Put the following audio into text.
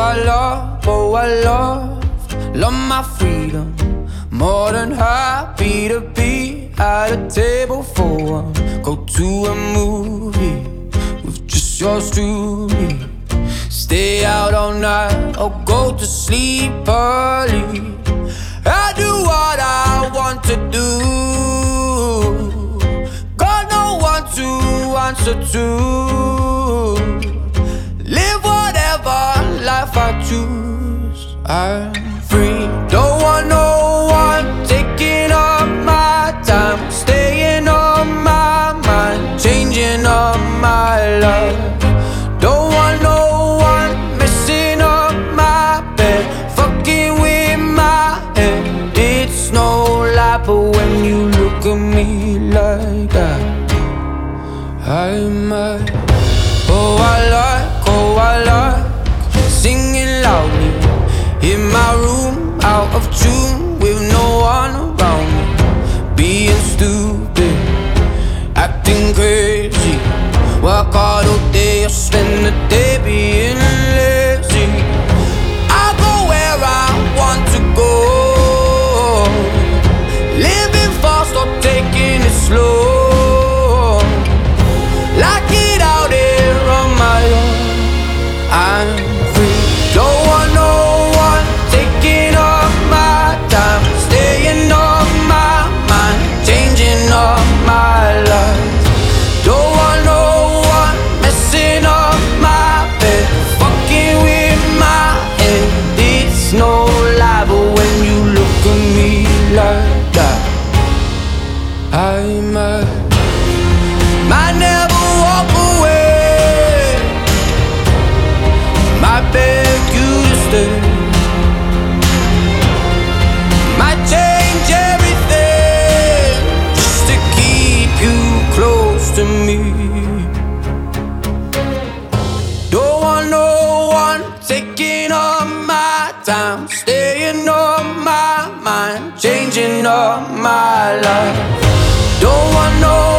oh I love my freedom. More than happy to be at a table for one. Go to a movie with just yours truly. Stay out all night or go to sleep early. I do what I want to do. Got no one to answer to. Live whatever life I choose. I'm free. Don't want no one taking up my time, staying on my mind, changing up my life. Don't want no one messing up my bed, fucking with my head. It's no lie, but when you look at me like that, I'm mad. Oh I like singing loudly in my room, out of tune, with no one around me. Being stupid, acting crazy. Work hard all day or spend the day being lazy. I go where I want to go, living fast or taking it slow. Like it out here on my own. I'm free. Don't want no one taking up my time, staying on my mind, changing up my life. Don't want no one messing up my bed, fucking with my head. It's no lie, but when you look at me like that, I'm might never walk away, might beg you to stay, might change everything just to keep you close to me. Don't want no one taking up my time, staying on my mind, changing up my life. Don't want no